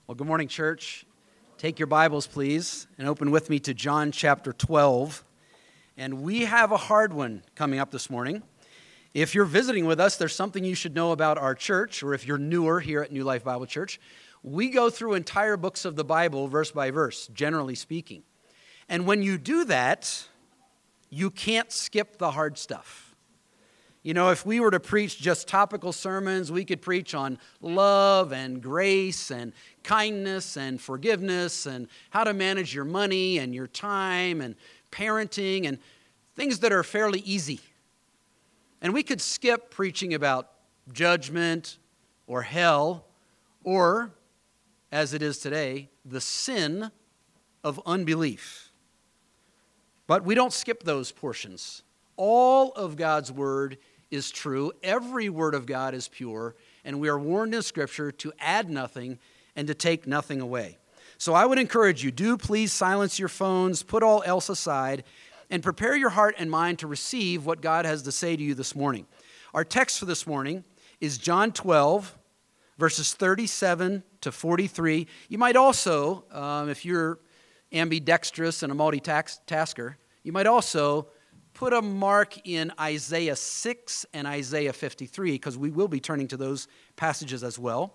Well, good morning, church. Take your Bibles, please, and open with me to John chapter 12. And we have a hard one coming up this morning. If you're visiting with us, there's something you should know about our church, or if you're newer here at New Life Bible Church, we go through entire books of the Bible, verse by verse, generally speaking. And when you do that, you can't skip the hard stuff. You know, if we were to preach just topical sermons, we could preach on love and grace and kindness and forgiveness and how to manage your money and your time and parenting and things that are fairly easy. And we could skip preaching about judgment or hell or, as it is today, the sin of unbelief. But we don't skip those portions. All of God's word is true. Every word of God is pure, and we are warned in Scripture to add nothing and to take nothing away. So I would encourage you, do please silence your phones, put all else aside, and prepare your heart and mind to receive what God has to say to you this morning. Our text for this morning is John 12, verses 37 to 43. You might also, if you're ambidextrous and a multitasker, you might also put a mark in Isaiah 6 and Isaiah 53, because we will be turning to those passages as well.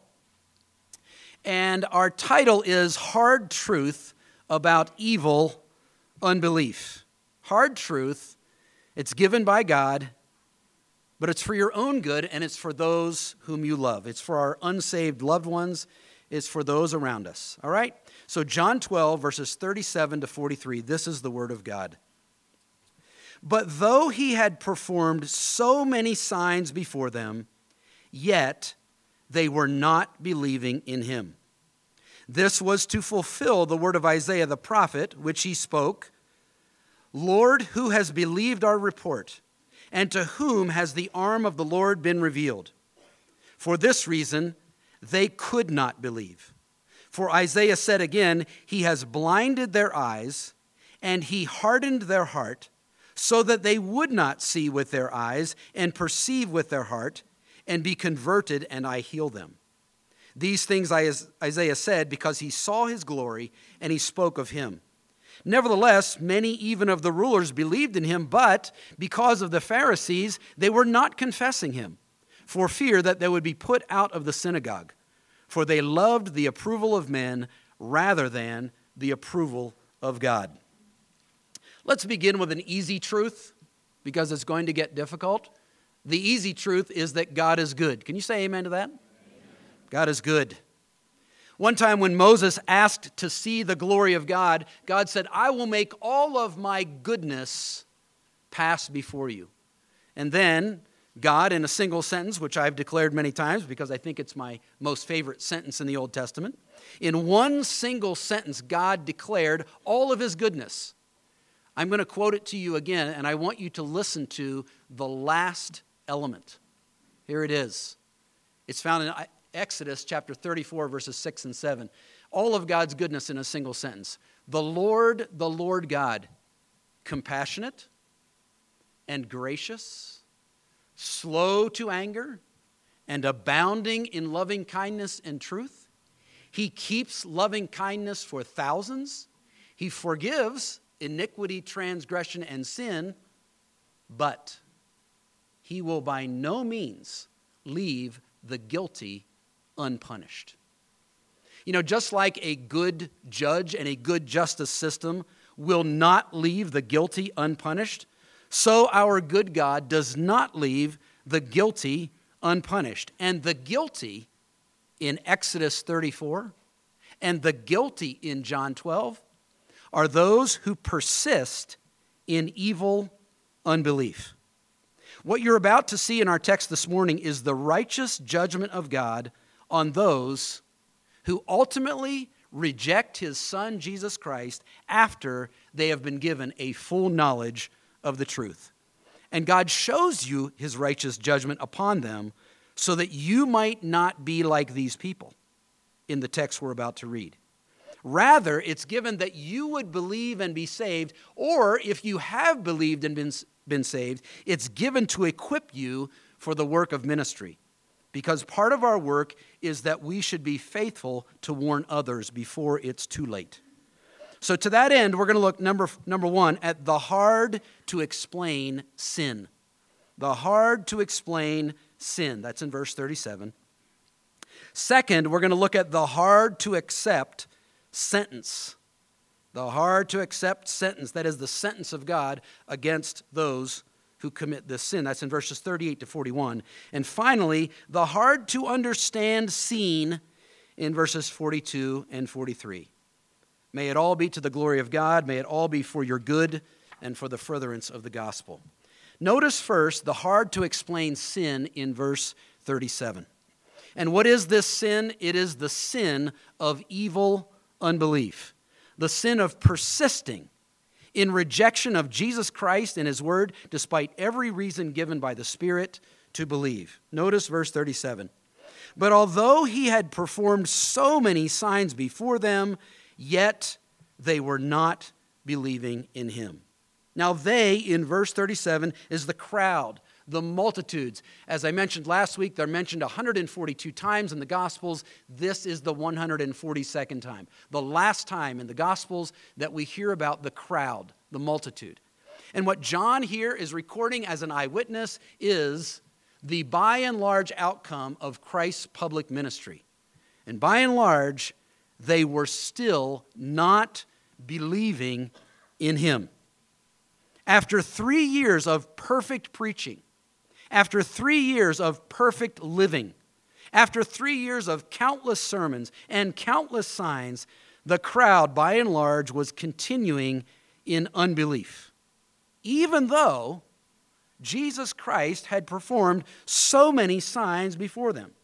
And our title is Hard Truth About Evil Unbelief. Hard truth, it's given by God, but it's for your own good, and it's for those whom you love. It's for our unsaved loved ones. It's for those around us. All right? So John 12, verses 37 to 43, this is the word of God. But though he had performed so many signs before them, yet they were not believing in him. This was to fulfill the word of Isaiah the prophet, which he spoke, Lord, who has believed our report, and to whom has the arm of the Lord been revealed? For this reason, they could not believe. For Isaiah said again, he has blinded their eyes, and he hardened their heart, so that they would not see with their eyes and perceive with their heart and be converted, and I heal them. These things Isaiah said because he saw his glory and he spoke of him. Nevertheless, many even of the rulers believed in him, but because of the Pharisees, they were not confessing him, for fear that they would be put out of the synagogue. For they loved the approval of men rather than the approval of God. Let's begin with an easy truth, because it's going to get difficult. The easy truth is that God is good. Can you say amen to that? Amen. God is good. One time when Moses asked to see the glory of God, God said, I will make all of my goodness pass before you. And then God, in a single sentence, which I've declared many times because I think it's my most favorite sentence in the Old Testament, in one single sentence, God declared all of his goodness. I'm going to quote it to you again, and I want you to listen to the last element. Here it is. It's found in Exodus chapter 34, verses 6 and 7. All of God's goodness in a single sentence. The Lord God, compassionate and gracious, slow to anger, and abounding in loving kindness and truth. He keeps loving kindness for thousands. He forgives iniquity, transgression, and sin, but he will by no means leave the guilty unpunished. You know, just like a good judge and a good justice system will not leave the guilty unpunished, so our good God does not leave the guilty unpunished. And the guilty in Exodus 34 and the guilty in John 12 are those who persist in evil unbelief. What you're about to see in our text this morning is the righteous judgment of God on those who ultimately reject his Son, Jesus Christ, after they have been given a full knowledge of the truth. And God shows you his righteous judgment upon them so that you might not be like these people in the text we're about to read. Rather, it's given that you would believe and be saved, or if you have believed and been saved, it's given to equip you for the work of ministry. because part of our work is that we should be faithful to warn others before it's too late. So to that end, we're going to look, number one, at the hard to explain sin. The hard to explain sin. That's in verse 37. Second, we're going to look at the hard to accept sentence. The hard to accept sentence. That is the sentence of God against those who commit this sin. That's in verses 38 to 41. And finally, the hard to understand scene in verses 42 and 43. May it all be to the glory of God. May it all be for your good and for the furtherance of the gospel. Notice first the hard to explain sin in verse 37. And what is this sin? It is the sin of evil unbelief. The sin of persisting in rejection of Jesus Christ and His Word, despite every reason given by the Spirit to believe. Notice verse 37. But although He had performed so many signs before them, yet they were not believing in Him. Now they, in verse 37, is the crowd, the multitudes. As I mentioned last week, they're mentioned 142 times in the Gospels. This is the 142nd time. The last time in the Gospels that we hear about the crowd, the multitude. And what John here is recording as an eyewitness is the by and large outcome of Christ's public ministry. And by and large, they were still not believing in Him. After 3 years of perfect preaching, after 3 years of perfect living, after 3 years of countless sermons and countless signs, the crowd, by and large, was continuing in unbelief, even though Jesus Christ had performed so many signs before them.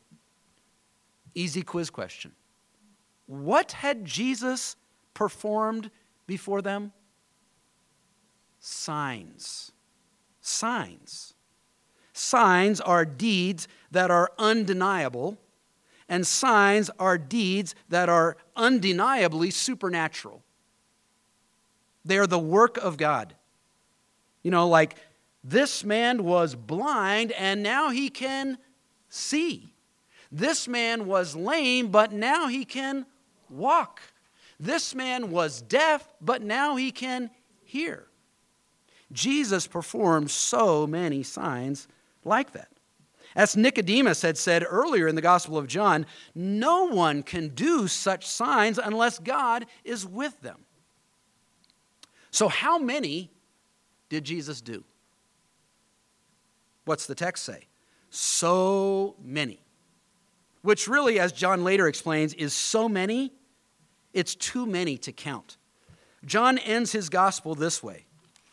Easy quiz question. What had Jesus performed before them? Signs. Signs. Signs are deeds that are undeniable, and signs are deeds that are undeniably supernatural. They are the work of God. You know, like this man was blind and now he can see. This man was lame, but now he can walk. This man was deaf, but now he can hear. Jesus performed so many signs like that. As Nicodemus had said earlier in the Gospel of John, no one can do such signs unless God is with them. So how many did Jesus do? What's the text say? So many. Which really, as John later explains, is so many, it's too many to count. John ends his gospel this way.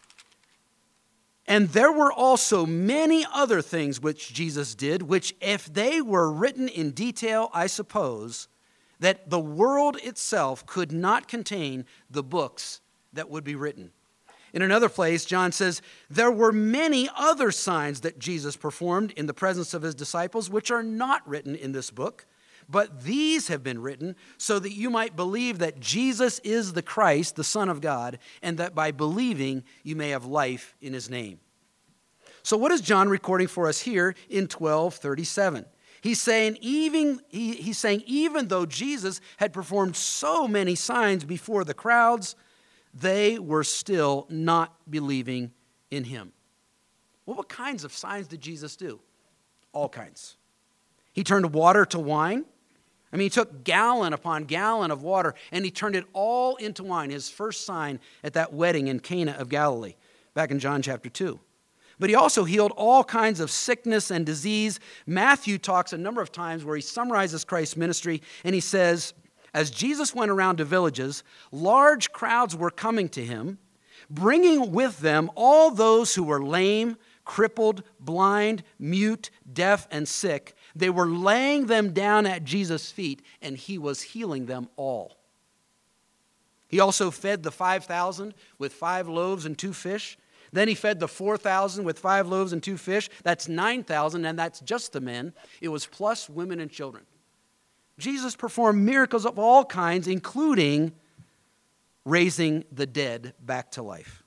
And there were also many other things which Jesus did, which if they were written in detail, I suppose, that the world itself could not contain the books that would be written. In another place, John says, there were many other signs that Jesus performed in the presence of His disciples, which are not written in this book, but these have been written so that you might believe that Jesus is the Christ, the Son of God, and that by believing you may have life in His name. So what is John recording for us here in 12:37? He's saying even though Jesus had performed so many signs before the crowds, they were still not believing in Him. Well, what kinds of signs did Jesus do? All kinds. He turned water to wine. He took gallon upon gallon of water and He turned it all into wine, His first sign at that wedding in Cana of Galilee, back in John chapter 2. But He also healed all kinds of sickness and disease. Matthew talks a number of times where he summarizes Christ's ministry, and he says, as Jesus went around to villages, large crowds were coming to Him, bringing with them all those who were lame, crippled, blind, mute, deaf, and sick. They were laying them down at Jesus' feet, and He was healing them all. He also fed the 5,000 with 5 loaves and 2 fish. Then He fed the 4,000 with 5 loaves and 2 fish. That's 9,000, and that's just the men. It was plus women and children. Jesus performed miracles of all kinds, including raising the dead back to life.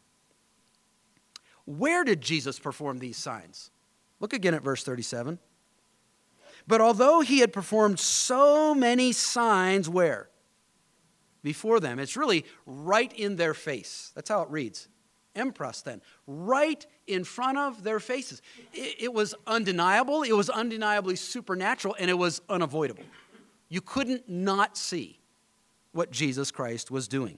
Where did Jesus perform these signs? Look again at verse 37. But although he had performed so many signs, where? Before them. It's really right in their face. That's how it reads. Empros then. Right in front of their faces. It was undeniable. It was undeniably supernatural, and it was unavoidable. You couldn't not see what Jesus Christ was doing.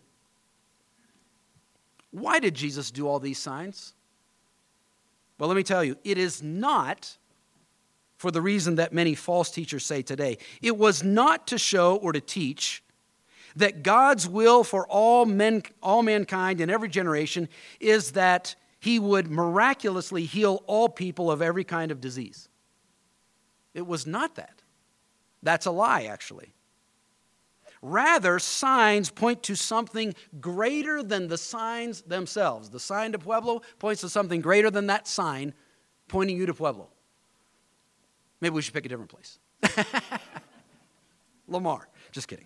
Why did Jesus do all these signs? Well, let me tell you, it is not for the reason that many false teachers say today. It was not to show or to teach that God's will for all mankind in every generation is that he would miraculously heal all people of every kind of disease. It was not that. That's a lie, actually. Rather, signs point to something greater than the signs themselves. The sign to Pueblo points to something greater than that sign pointing you to Pueblo. Maybe we should pick a different place. Lamar. Just kidding.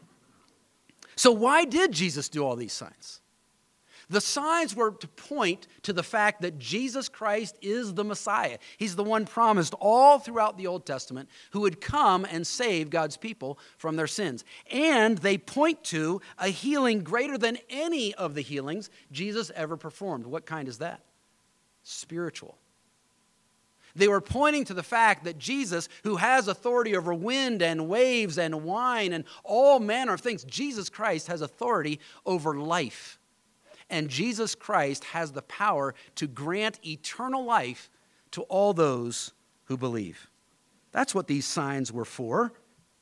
So why did Jesus do all these signs? The signs were to point to the fact that Jesus Christ is the Messiah. He's the one promised all throughout the Old Testament who would come and save God's people from their sins. And they point to a healing greater than any of the healings Jesus ever performed. What kind is that? Spiritual. They were pointing to the fact that Jesus, who has authority over wind and waves and wine and all manner of things, Jesus Christ has authority over life. And Jesus Christ has the power to grant eternal life to all those who believe. That's what these signs were for.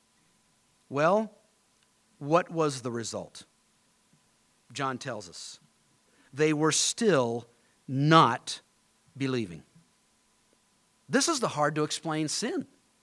Well, what was the result? John tells us. They were still not believing. This is the hard to explain sin.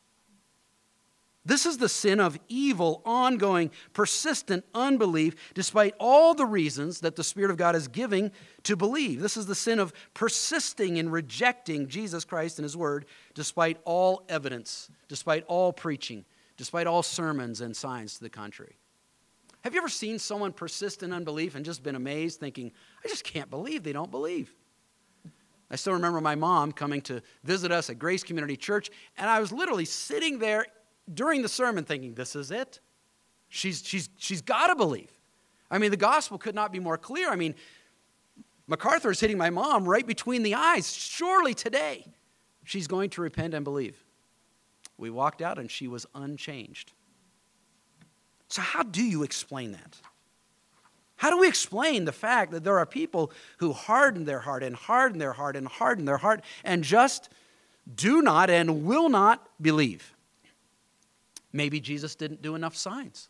This is the sin of evil, ongoing, persistent unbelief, despite all the reasons that the Spirit of God is giving to believe. This is the sin of persisting in rejecting Jesus Christ and His Word, despite all evidence, despite all preaching, despite all sermons and signs to the contrary. Have you ever seen someone persist in unbelief and just been amazed, thinking, I just can't believe they don't believe? I still remember my mom coming to visit us at Grace Community Church, and I was literally sitting there during the sermon thinking, this is it. She's got to believe. I mean, the gospel could not be more clear. I mean, MacArthur is hitting my mom right between the eyes. Surely today she's going to repent and believe. We walked out and she was unchanged. So how do you explain that? How do we explain the fact that there are people who harden their heart and harden their heart and harden their heart and just do not and will not believe? Maybe Jesus didn't do enough signs.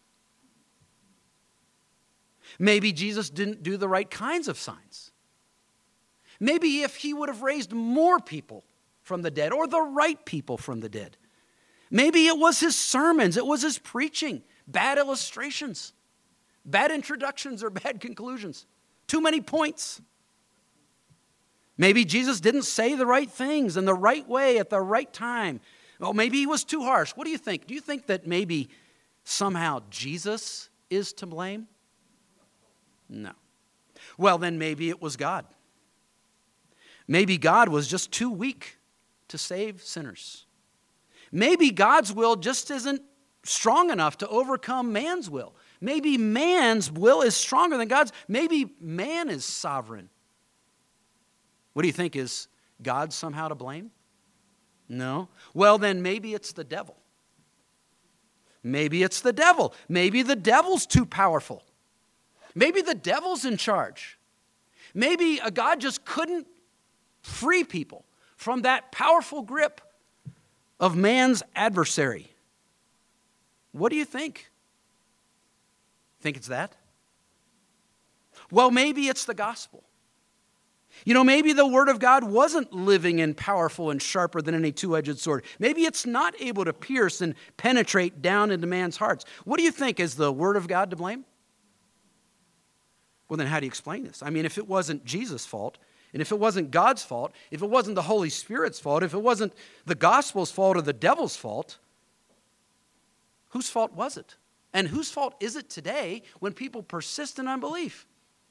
Maybe Jesus didn't do the right kinds of signs. Maybe if he would have raised more people from the dead or the right people from the dead. Maybe it was his sermons, it was his preaching, bad illustrations, bad introductions or bad conclusions, too many points. Maybe Jesus didn't say the right things in the right way at the right time. Oh, maybe he was too harsh. What do you think? Do you think that maybe somehow Jesus is to blame? No. Well, then maybe it was God. Maybe God was just too weak to save sinners. Maybe God's will just isn't strong enough to overcome man's will. Maybe man's will is stronger than God's. Maybe man is sovereign. What do you think? Is God somehow to blame? No. Well, then maybe it's the devil. Maybe it's the devil. Maybe the devil's too powerful. Maybe the devil's in charge. Maybe God just couldn't free people from that powerful grip of man's adversary. What do you think? Think it's that? Well, maybe it's the gospel. You know, maybe the Word of God wasn't living and powerful and sharper than any two-edged sword. Maybe it's not able to pierce and penetrate down into man's hearts. What do you think? Is the Word of God to blame? Well, then how do you explain this? I mean, if it wasn't Jesus' fault, and if it wasn't God's fault, if it wasn't the Holy Spirit's fault, if it wasn't the gospel's fault or the devil's fault, whose fault was it? And whose fault is it today when people persist in unbelief?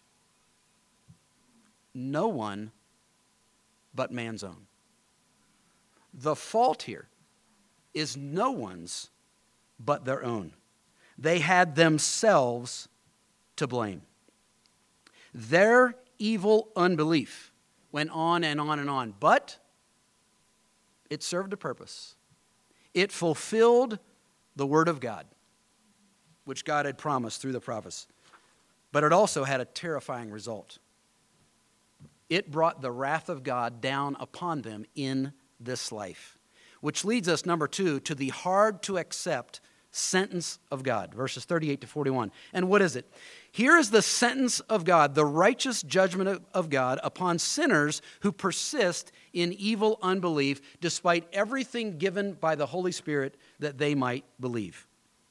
No one but man's own. The fault here is no one's but their own. They had themselves to blame. Their evil unbelief went on and on and on, but it served a purpose. It fulfilled the word of God, which God had promised through the prophets. But it also had a terrifying result. It brought the wrath of God down upon them in this life, which leads us, number 2, to the hard-to-accept sentence of God, verses 38 to 41. And what is it? Here is the sentence of God, the righteous judgment of God upon sinners who persist in evil unbelief despite everything given by the Holy Spirit that they might believe.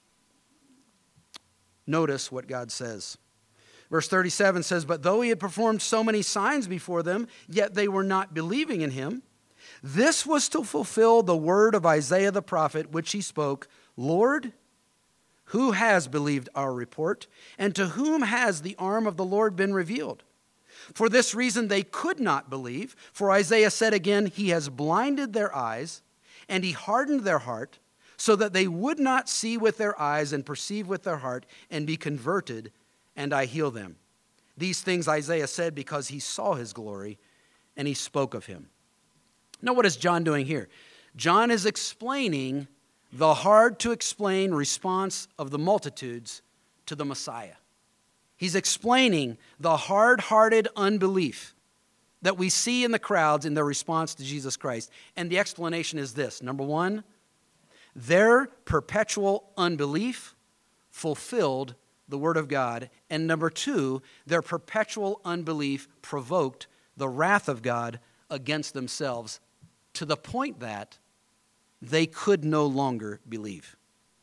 Notice what God says. Verse 37 says, "But though he had performed so many signs before them, yet they were not believing in him. This was to fulfill the word of Isaiah the prophet, which he spoke, 'Lord, who has believed our report? And to whom has the arm of the Lord been revealed?' For this reason they could not believe. For Isaiah said again, 'He has blinded their eyes, and he hardened their heart, so that they would not see with their eyes and perceive with their heart and be converted, and I heal them.' These things Isaiah said because he saw his glory, and he spoke of him." Now, what is John doing here? John is explaining the hard-to-explain response of the multitudes to the Messiah. He's explaining the hard-hearted unbelief that we see in the crowds in their response to Jesus Christ. And the explanation is this. Number 1, their perpetual unbelief fulfilled the word of God. And number 2, their perpetual unbelief provoked the wrath of God against themselves to the point that they could no longer believe.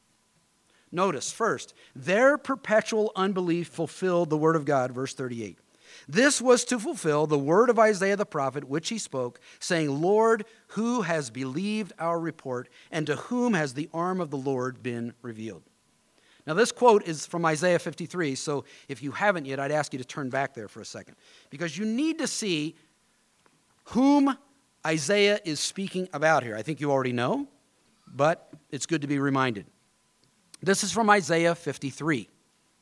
Notice, first, their perpetual unbelief fulfilled the word of God, verse 38. This was to fulfill the word of Isaiah the prophet, which he spoke, saying, "Lord, who has believed our report, and to whom has the arm of the Lord been revealed?" Now, this quote is from Isaiah 53, so if you haven't yet, I'd ask you to turn back there for a second, because you need to see whom Isaiah is speaking about here. I think you already know, but it's good to be reminded. This is from Isaiah 53.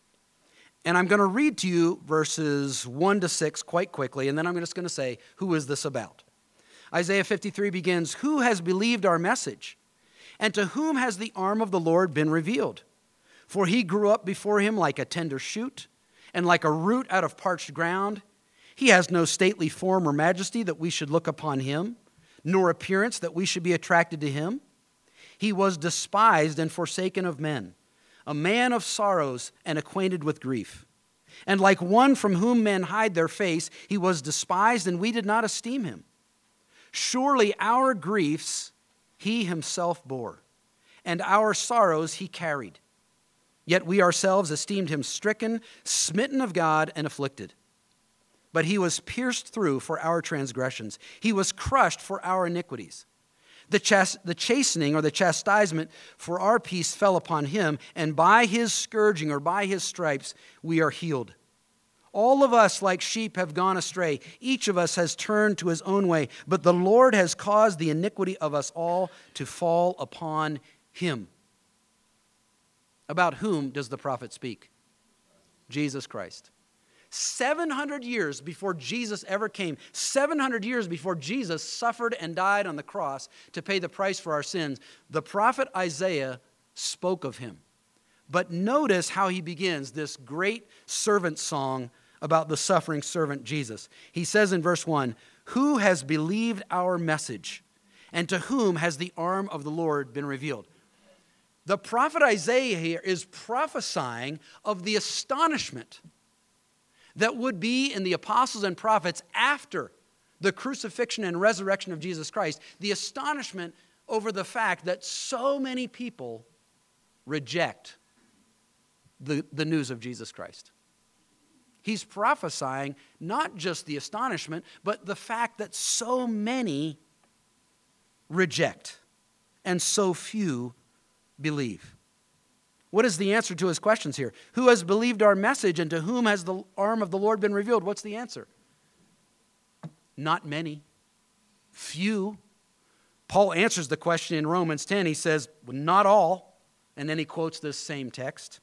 And I'm going to read to you verses 1 to 6 quite quickly, and then I'm just going to say, who is this about? Isaiah 53 begins, "Who has believed our message? And to whom has the arm of the Lord been revealed? For he grew up before him like a tender shoot, and like a root out of parched ground. He has no stately form or majesty that we should look upon him, nor appearance that we should be attracted to him. He was despised and forsaken of men, a man of sorrows and acquainted with grief. And like one from whom men hide their face, he was despised, and we did not esteem him. Surely our griefs he himself bore, and our sorrows he carried. Yet we ourselves esteemed him stricken, smitten of God, and afflicted. But he was pierced through for our transgressions. He was crushed for our iniquities. The chastening or the chastisement for our peace fell upon him, and by his scourging or by his stripes we are healed. All of us like sheep have gone astray. Each of us has turned to his own way, but the Lord has caused the iniquity of us all to fall upon him." About whom does the prophet speak? Jesus Christ. 700 years before Jesus ever came, 700 years before Jesus suffered and died on the cross to pay the price for our sins, the prophet Isaiah spoke of him. But notice how he begins this great servant song about the suffering servant Jesus. He says in verse 1, "Who has believed our message, and to whom has the arm of the Lord been revealed?" The prophet Isaiah here is prophesying of the astonishment that would be in the apostles and prophets after the crucifixion and resurrection of Jesus Christ, the astonishment over the fact that so many people reject the news of Jesus Christ. He's prophesying not just the astonishment, but the fact that so many reject and so few believe. What is the answer to his questions here? Who has believed our message, and to whom has the arm of the Lord been revealed? What's the answer? Not many. Few. Paul answers the question in Romans 10. He says, well, not all. And then he quotes this same text.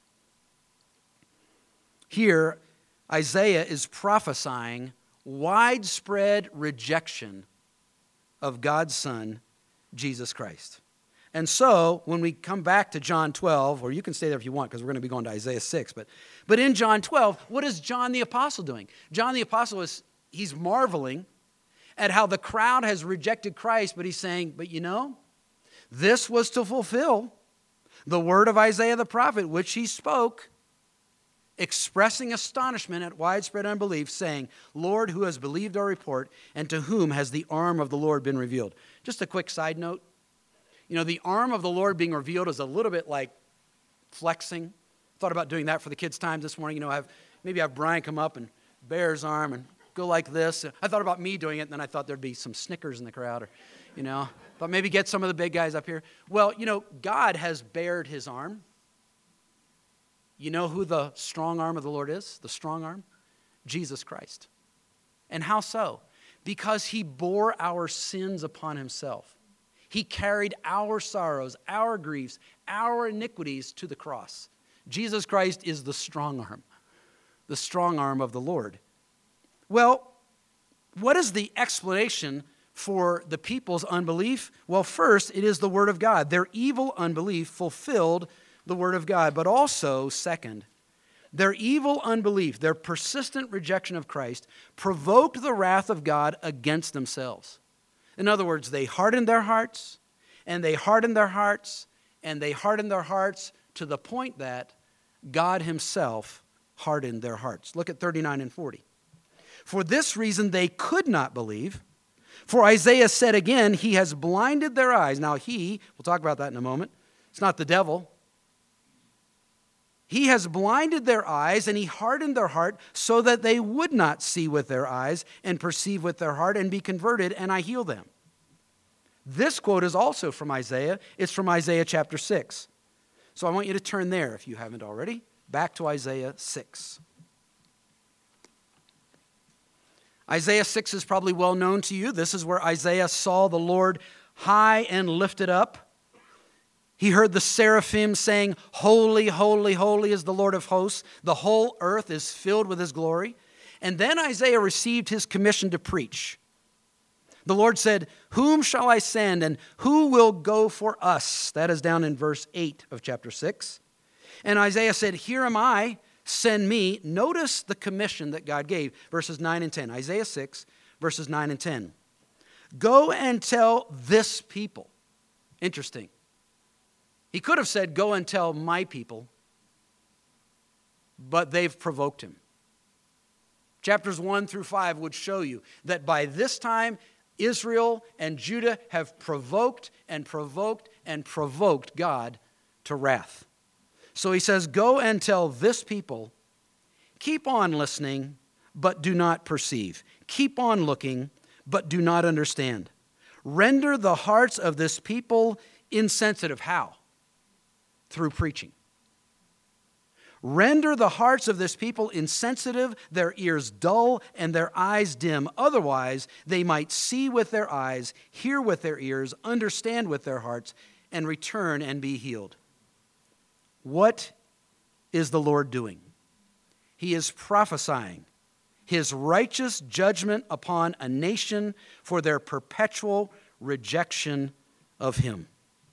Here, Isaiah is prophesying widespread rejection of God's Son, Jesus Christ. And so, when we come back to John 12, or you can stay there if you want, because we're going to be going to Isaiah 6, but in John 12, what is John the Apostle doing? John the Apostle he's marveling at how the crowd has rejected Christ, but he's saying, but you know, this was to fulfill the word of Isaiah the prophet, which he spoke, expressing astonishment at widespread unbelief, saying, Lord, who has believed our report, and to whom has the arm of the Lord been revealed? Just a quick side note. You know, the arm of the Lord being revealed is a little bit like flexing. Thought about doing that for the kids' time this morning. You know, maybe have Brian come up and bare his arm and go like this. I thought about me doing it, and then I thought there'd be some snickers in the crowd, or, you know, but maybe get some of the big guys up here. Well, you know, God has bared his arm. You know who the strong arm of the Lord is? The strong arm? Jesus Christ. And how so? Because he bore our sins upon himself. He carried our sorrows, our griefs, our iniquities to the cross. Jesus Christ is the strong arm of the Lord. Well, what is the explanation for the people's unbelief? Well, first, it is the word of God. Their evil unbelief fulfilled the word of God. But also, second, their evil unbelief, their persistent rejection of Christ, provoked the wrath of God against themselves. In other words, they hardened their hearts, and they hardened their hearts, and they hardened their hearts to the point that God himself hardened their hearts. Look at 39 and 40. For this reason they could not believe. For Isaiah said again, he has blinded their eyes. Now we'll talk about that in a moment. It's not the devil. He has blinded their eyes and he hardened their heart so that they would not see with their eyes and perceive with their heart and be converted, and I heal them. This quote is also from Isaiah. It's from Isaiah chapter 6. So I want you to turn there, if you haven't already, back to Isaiah 6. Isaiah 6 is probably well known to you. This is where Isaiah saw the Lord high and lifted up. He heard the seraphim saying, holy, holy, holy is the Lord of hosts. The whole earth is filled with his glory. And then Isaiah received his commission to preach. The Lord said, whom shall I send and who will go for us? That is down in verse 8 of chapter 6. And Isaiah said, here am I, send me. Notice the commission that God gave, verses 9 and 10. Isaiah 6, verses 9 and 10. Go and tell this people. Interesting. He could have said, go and tell my people, but they've provoked him. Chapters 1 through 5 would show you that by this time, Israel and Judah have provoked and provoked and provoked God to wrath. So he says, go and tell this people, keep on listening, but do not perceive. Keep on looking, but do not understand. Render the hearts of this people insensitive. How? Through preaching. Render the hearts of this people insensitive, their ears dull, and their eyes dim. Otherwise, they might see with their eyes, hear with their ears, understand with their hearts, and return and be healed. What is the Lord doing? He is prophesying his righteous judgment upon a nation for their perpetual rejection of him.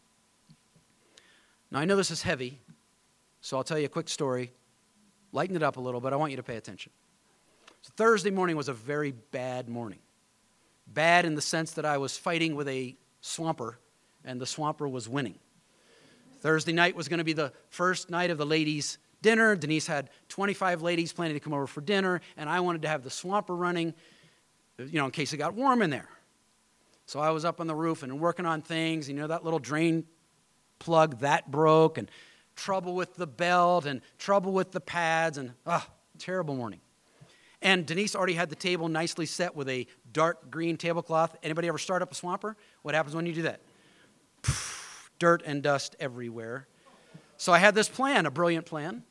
Now, I know this is heavy, so I'll tell you a quick story. Lighten it up a little, but I want you to pay attention. So Thursday morning was a very bad morning. Bad in the sense that I was fighting with a swamper, and the swamper was winning. Thursday night was going to be the first night of the ladies' dinner. Denise had 25 ladies planning to come over for dinner, and I wanted to have the swamper running, in case it got warm in there. So I was up on the roof and working on things. That little drain plug that broke, and trouble with the belt, and trouble with the pads, and terrible morning. And Denise already had the table nicely set with a dark green tablecloth. Anybody ever start up a swamper? What happens when you do that? Dirt and dust everywhere. So I had this plan, a brilliant plan.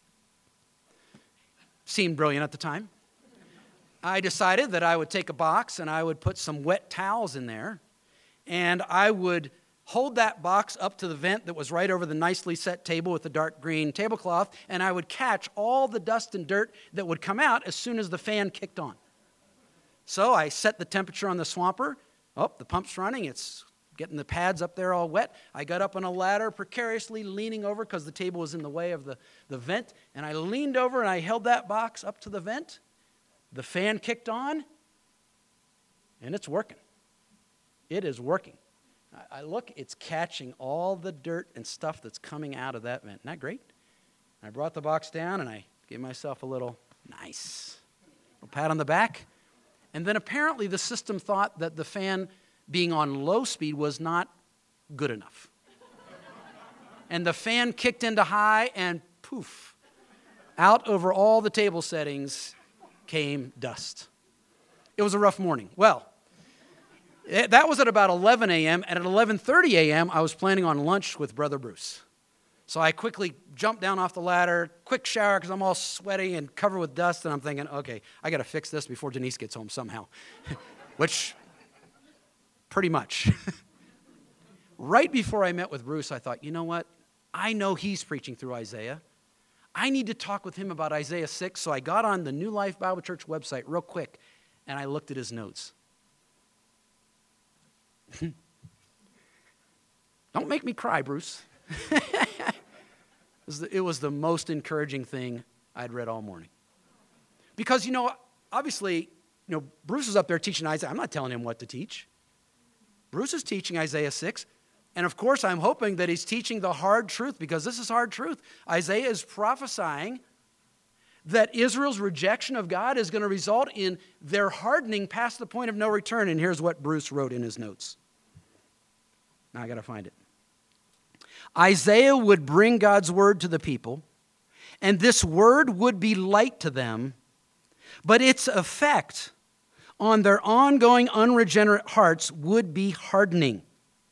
Seemed brilliant at the time. I decided that I would take a box and I would put some wet towels in there, and I would hold that box up to the vent that was right over the nicely set table with the dark green tablecloth, and I would catch all the dust and dirt that would come out as soon as the fan kicked on. So I set the temperature on the swamper. Oh, the pump's running. It's getting the pads up there all wet. I got up on a ladder, precariously leaning over because the table was in the way of the vent, and I leaned over and I held that box up to the vent. The fan kicked on, and it's working. It is working. I look, it's catching all the dirt and stuff that's coming out of that vent. Isn't that great? I brought the box down, and I gave myself a little pat on the back. And then apparently the system thought that the fan being on low speed was not good enough. And the fan kicked into high, and poof, out over all the table settings came dust. It was a rough morning. Well, that was at about 11 a.m., and at 11:30 a.m., I was planning on lunch with Brother Bruce. So I quickly jumped down off the ladder, quick shower because I'm all sweaty and covered with dust, and I'm thinking, okay, I got to fix this before Denise gets home somehow, which pretty much. Right before I met with Bruce, I thought, you know what? I know he's preaching through Isaiah. I need to talk with him about Isaiah 6, so I got on the New Life Bible Church website real quick, and I looked at his notes. Don't make me cry, Bruce. It was the most encouraging thing I'd read all morning. Because, obviously, Bruce is up there teaching Isaiah. I'm not telling him what to teach. Bruce is teaching Isaiah 6. And, of course, I'm hoping that he's teaching the hard truth, because this is hard truth. Isaiah is prophesying that Israel's rejection of God is going to result in their hardening past the point of no return. And here's what Bruce wrote in his notes. Now I got to find it. Isaiah would bring God's word to the people, and this word would be light to them, but its effect on their ongoing unregenerate hearts would be hardening.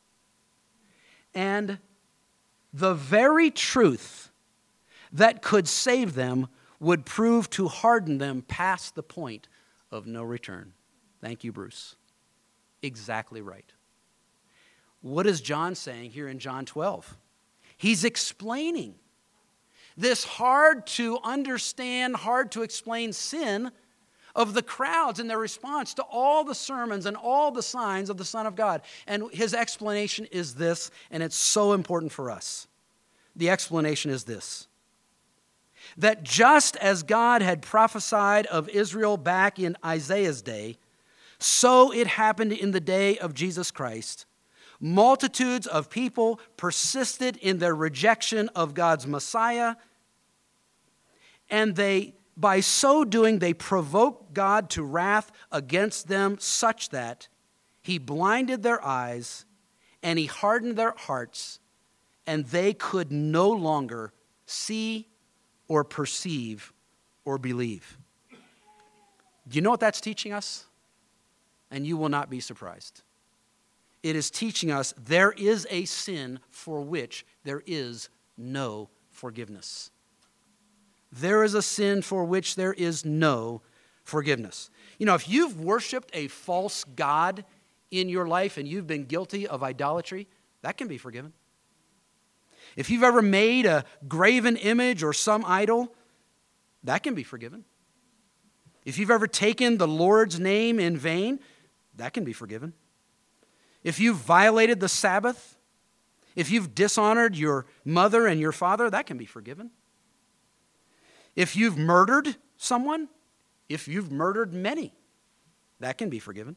And the very truth that could save them would prove to harden them past the point of no return. Thank you, Bruce. Exactly right. What is John saying here in John 12? He's explaining this hard to understand, hard to explain sin of the crowds and their response to all the sermons and all the signs of the Son of God. And his explanation is this, and it's so important for us. The explanation is this: that just as God had prophesied of Israel back in Isaiah's day, so it happened in the day of Jesus Christ. Multitudes of people persisted in their rejection of God's Messiah, and by so doing, they provoked God to wrath against them such that he blinded their eyes and he hardened their hearts, and they could no longer see or perceive or believe. Do you know what that's teaching us? And you will not be surprised. It is teaching us there is a sin for which there is no forgiveness. There is a sin for which there is no forgiveness. If you've worshiped a false god in your life and you've been guilty of idolatry, that can be forgiven. If you've ever made a graven image or some idol, that can be forgiven. If you've ever taken the Lord's name in vain, that can be forgiven. If you've violated the Sabbath, if you've dishonored your mother and your father, that can be forgiven. If you've murdered someone, if you've murdered many, that can be forgiven.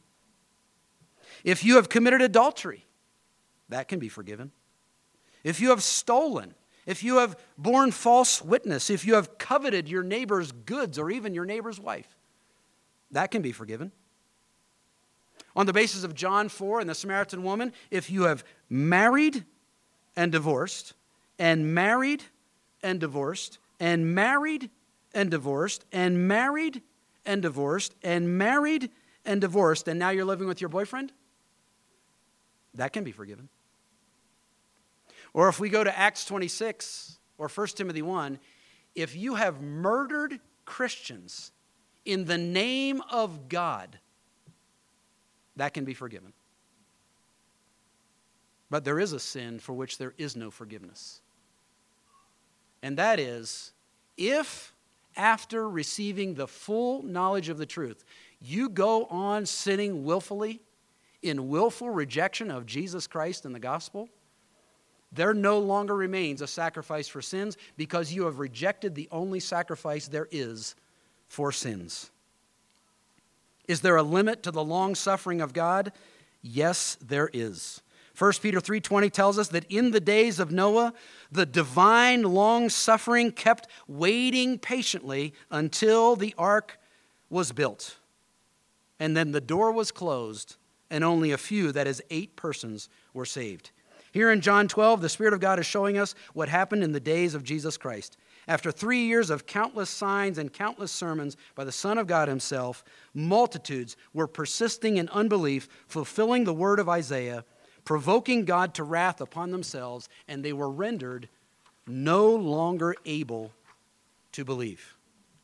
If you have committed adultery, that can be forgiven. If you have stolen, if you have borne false witness, if you have coveted your neighbor's goods or even your neighbor's wife, that can be forgiven. On the basis of John 4 and the Samaritan woman, if you have married and divorced, and married and divorced, and married and divorced, and married and divorced, and married and divorced, and now you're living with your boyfriend, that can be forgiven. Or if we go to Acts 26 or 1 Timothy 1, if you have murdered Christians in the name of God, that can be forgiven. But there is a sin for which there is no forgiveness. And that is, if after receiving the full knowledge of the truth, you go on sinning willfully, in willful rejection of Jesus Christ and the gospel, there no longer remains a sacrifice for sins because you have rejected the only sacrifice there is for sins. Is there a limit to the long suffering of God? Yes, there is. 1 Peter 3:20 tells us that in the days of Noah, the divine long suffering kept waiting patiently until the ark was built. And then the door was closed, and only a few, that is 8 persons, were saved. Here in John 12, the Spirit of God is showing us what happened in the days of Jesus Christ. After 3 years of countless signs and countless sermons by the Son of God himself, multitudes were persisting in unbelief, fulfilling the word of Isaiah, provoking God to wrath upon themselves, and they were rendered no longer able to believe.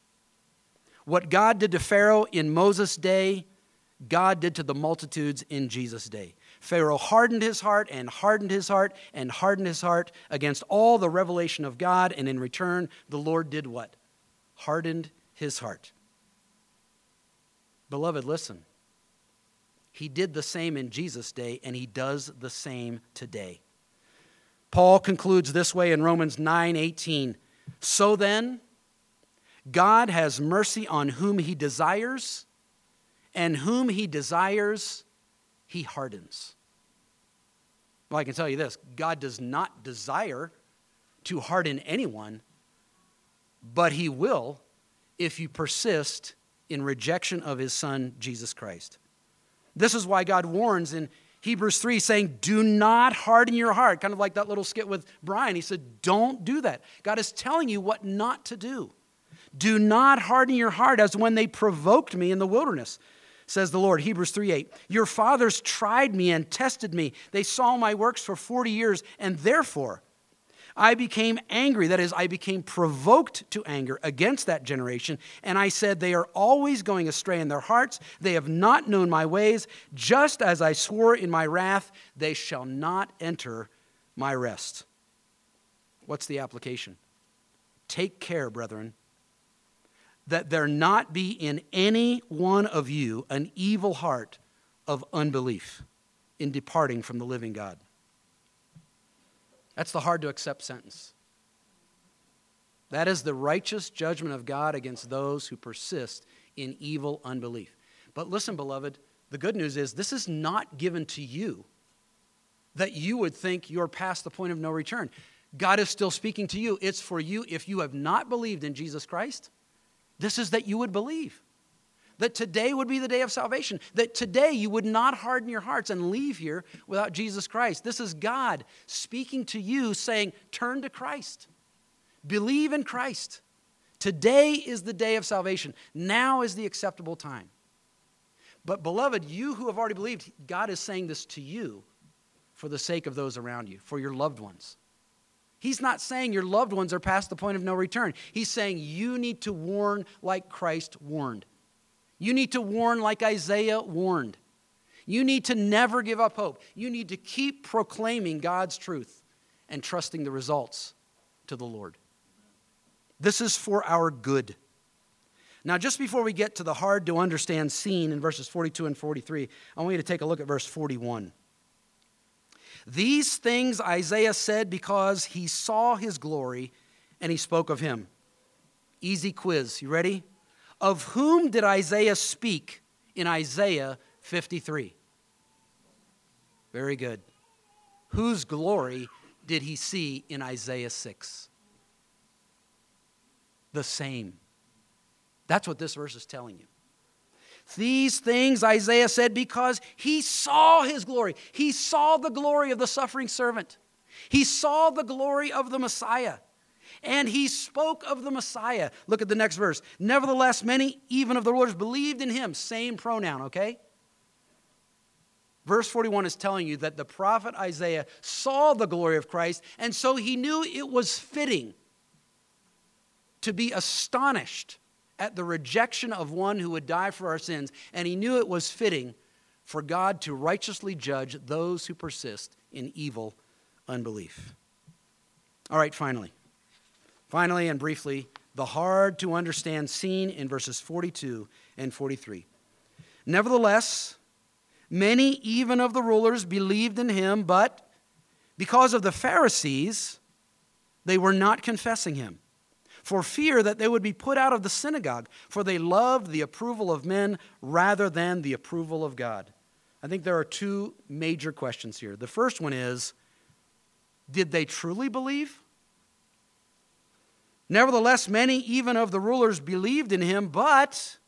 What God did to Pharaoh in Moses' day, God did to the multitudes in Jesus' day. Pharaoh hardened his heart and hardened his heart and hardened his heart against all the revelation of God, and in return, the Lord did what? Hardened his heart. Beloved, listen. He did the same in Jesus' day, and he does the same today. Paul concludes this way in Romans 9:18. So then, God has mercy on whom he desires, and whom he desires, he hardens. Well, I can tell you this, God does not desire to harden anyone, but he will if you persist in rejection of his Son, Jesus Christ. This is why God warns in Hebrews 3 saying, do not harden your heart. Kind of like that little skit with Brian. He said, don't do that. God is telling you what not to do. Do not harden your heart as when they provoked me in the wilderness, says the Lord. Hebrews 3:8. Your fathers tried me and tested me. They saw my works for 40 years, and therefore I became angry. That is, I became provoked to anger against that generation. And I said, they are always going astray in their hearts. They have not known my ways. Just as I swore in my wrath, they shall not enter my rest. What's the application? Take care, brethren, that there not be in any one of you an evil heart of unbelief in departing from the living God. That's the hard to accept sentence. That is the righteous judgment of God against those who persist in evil unbelief. But listen, beloved, the good news is this is not given to you that you would think you're past the point of no return. God is still speaking to you. It's for you if you have not believed in Jesus Christ. This is that you would believe. That today would be the day of salvation. That today you would not harden your hearts and leave here without Jesus Christ. This is God speaking to you saying, turn to Christ. Believe in Christ. Today is the day of salvation. Now is the acceptable time. But beloved, you who have already believed, God is saying this to you for the sake of those around you, for your loved ones. He's not saying your loved ones are past the point of no return. He's saying you need to warn like Christ warned. You need to warn like Isaiah warned. You need to never give up hope. You need to keep proclaiming God's truth and trusting the results to the Lord. This is for our good. Now, just before we get to the hard to understand scene in verses 42 and 43, I want you to take a look at verse 41. These things Isaiah said because he saw his glory and he spoke of him. Easy quiz. You ready? Of whom did Isaiah speak in Isaiah 53? Very good. Whose glory did he see in Isaiah 6? The same. That's what this verse is telling you. These things Isaiah said because he saw his glory. He saw the glory of the suffering servant. He saw the glory of the Messiah. And he spoke of the Messiah. Look at the next verse. Nevertheless, many, even of the rulers, believed in him. Same pronoun, okay? Verse 41 is telling you that the prophet Isaiah saw the glory of Christ, and so he knew it was fitting to be astonished at the rejection of one who would die for our sins, and he knew it was fitting for God to righteously judge those who persist in evil unbelief. All right, finally and briefly, the hard to understand scene in verses 42 and 43. Nevertheless, many even of the rulers believed in him, but because of the Pharisees, they were not confessing him, for fear that they would be put out of the synagogue, for they loved the approval of men rather than the approval of God. I think there are two major questions here. The first one is, did they truly believe? Nevertheless, many even of the rulers believed in him, but...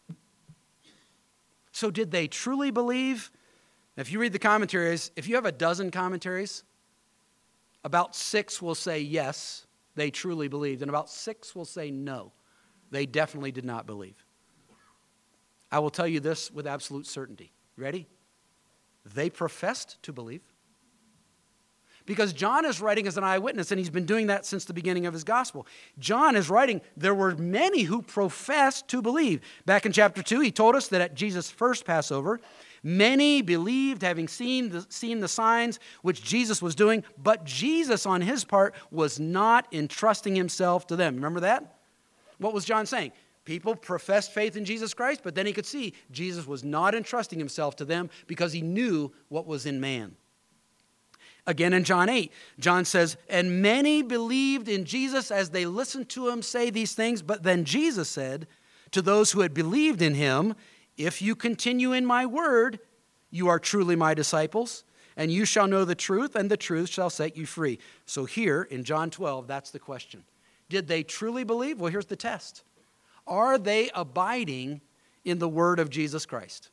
So did they truly believe? If you read the commentaries, if you have a dozen commentaries, about 6 will say yes, they truly believed, and about 6 will say no, they definitely did not believe. I will tell you this with absolute certainty. Ready? They professed to believe. Because John is writing as an eyewitness, and he's been doing that since the beginning of his gospel. John is writing, there were many who professed to believe. Back in chapter 2, he told us that at Jesus' first Passover, many believed, having seen the signs which Jesus was doing, but Jesus on his part was not entrusting himself to them. Remember that? What was John saying? People professed faith in Jesus Christ, but then he could see Jesus was not entrusting himself to them because he knew what was in man. Again in John 8, John says, and many believed in Jesus as they listened to him say these things. But then Jesus said to those who had believed in him, if you continue in my word, you are truly my disciples, and you shall know the truth, and the truth shall set you free. So here in John 12, that's the question. Did they truly believe? Well, here's the test. Are they abiding in the word of Jesus Christ?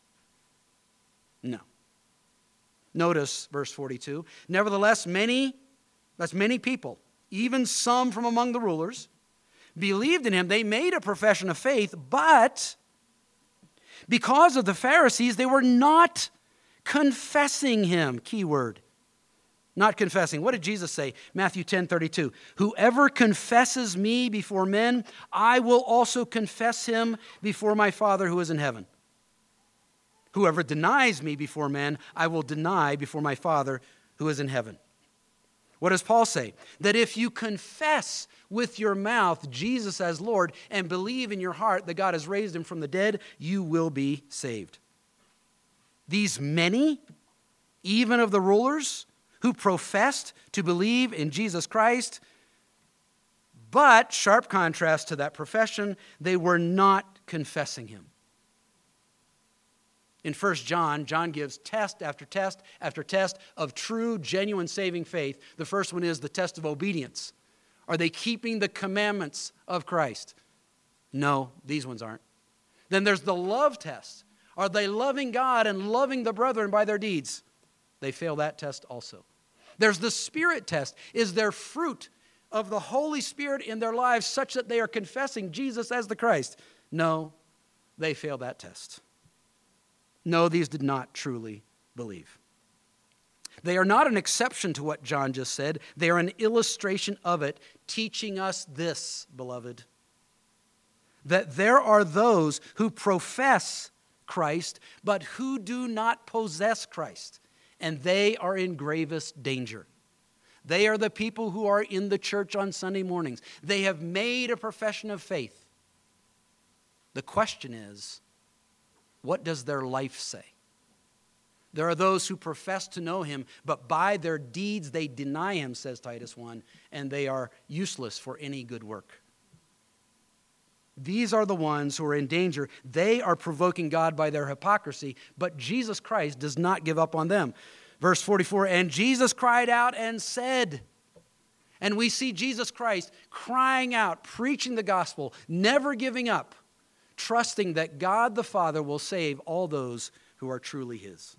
No. Notice verse 42. Nevertheless, many people, even some from among the rulers, believed in him. They made a profession of faith, but because of the Pharisees, they were not confessing him. Key word. Not confessing. What did Jesus say? Matthew 10:32. Whoever confesses me before men, I will also confess him before my Father who is in heaven. Whoever denies me before men, I will deny before my Father who is in heaven. What does Paul say? That if you confess with your mouth Jesus as Lord and believe in your heart that God has raised him from the dead, you will be saved. These many, even of the rulers, who professed to believe in Jesus Christ, but, sharp contrast to that profession, they were not confessing him. In 1 John, John gives test after test after test of true, genuine saving faith. The first one is the test of obedience. Are they keeping the commandments of Christ? No, these ones aren't. Then there's the love test. Are they loving God and loving the brethren by their deeds? They fail that test also. There's the Spirit test. Is there fruit of the Holy Spirit in their lives such that they are confessing Jesus as the Christ? No, they fail that test. No, these did not truly believe. They are not an exception to what John just said. They are an illustration of it, teaching us this, beloved, that there are those who profess Christ, but who do not possess Christ, and they are in gravest danger. They are the people who are in the church on Sunday mornings. They have made a profession of faith. The question is, what does their life say? There are those who profess to know him, but by their deeds they deny him, says Titus 1, and they are useless for any good work. These are the ones who are in danger. They are provoking God by their hypocrisy, but Jesus Christ does not give up on them. Verse 44, and Jesus cried out and said, and we see Jesus Christ crying out, preaching the gospel, never giving up, trusting that God the Father will save all those who are truly his.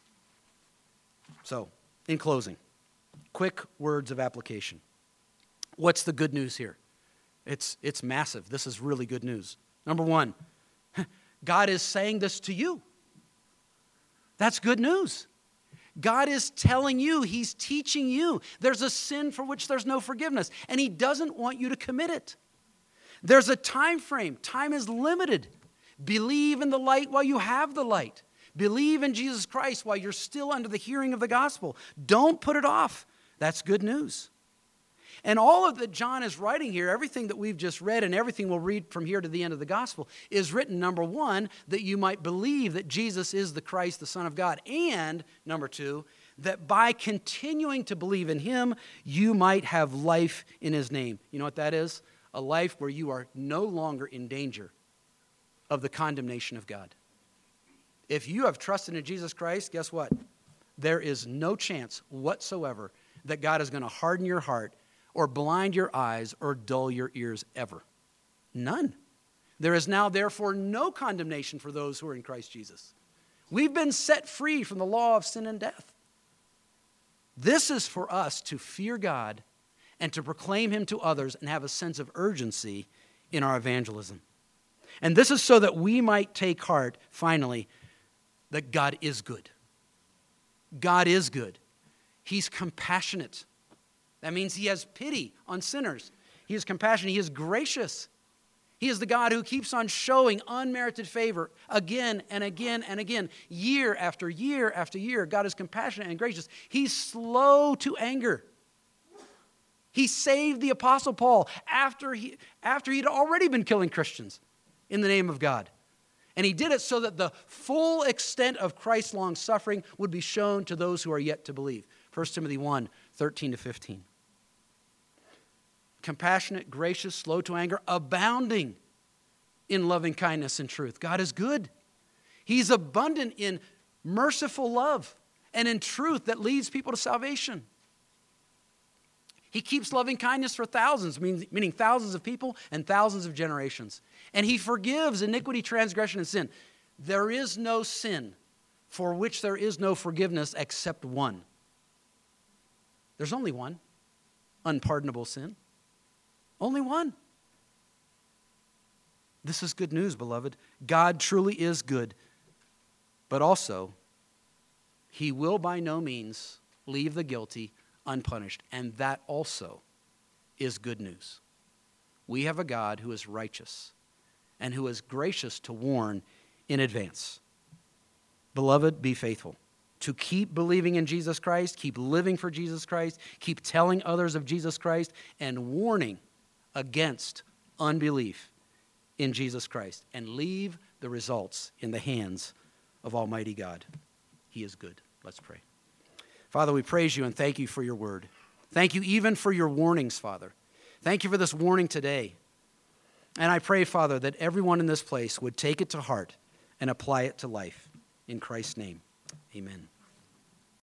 So, in closing, quick words of application. What's the good news here? It's massive. This is really good news. Number one, God is saying this to you. That's good news. God is telling you, he's teaching you. There's a sin for which there's no forgiveness, and he doesn't want you to commit it. There's a time frame. Time is limited. Believe in the light while you have the light. Believe in Jesus Christ while you're still under the hearing of the gospel. Don't put it off. That's good news. And all of that John is writing here, everything that we've just read and everything we'll read from here to the end of the gospel, is written, number one, that you might believe that Jesus is the Christ, the Son of God, and, number two, that by continuing to believe in him, you might have life in his name. You know what that is? A life where you are no longer in danger of the condemnation of God. If you have trusted in Jesus Christ, guess what? There is no chance whatsoever that God is going to harden your heart or blind your eyes or dull your ears ever. None. There is now therefore no condemnation for those who are in Christ Jesus. We've been set free from the law of sin and death. This is for us to fear God and to proclaim him to others and have a sense of urgency in our evangelism. And this is so that we might take heart, finally, that God is good. God is good. He's compassionate. That means he has pity on sinners. He is compassionate. He is gracious. He is the God who keeps on showing unmerited favor again and again and again, year after year after year. God is compassionate and gracious. He's slow to anger. He saved the Apostle Paul after he'd already been killing Christians in the name of God. And he did it so that the full extent of Christ's long suffering would be shown to those who are yet to believe. 1 Timothy 1, 13 to 15. Compassionate, gracious, slow to anger, abounding in loving kindness and truth. God is good. He's abundant in merciful love and in truth that leads people to salvation. He keeps loving kindness for thousands, meaning thousands of people and thousands of generations. And he forgives iniquity, transgression, and sin. There is no sin for which there is no forgiveness except one. There's only one unpardonable sin. Only one. This is good news, beloved. God truly is good, but also he will by no means leave the guilty unpunished, and that also is good news. We have a God who is righteous and who is gracious to warn in advance. Beloved, be faithful to keep believing in Jesus Christ, keep living for Jesus Christ, keep telling others of Jesus Christ, and warning against unbelief in Jesus Christ, and leave the results in the hands of Almighty God. He is good. Let's pray. Father, we praise you and thank you for your word. Thank you even for your warnings, Father. Thank you for this warning today. And I pray, Father, that everyone in this place would take it to heart and apply it to life. In Christ's name, amen.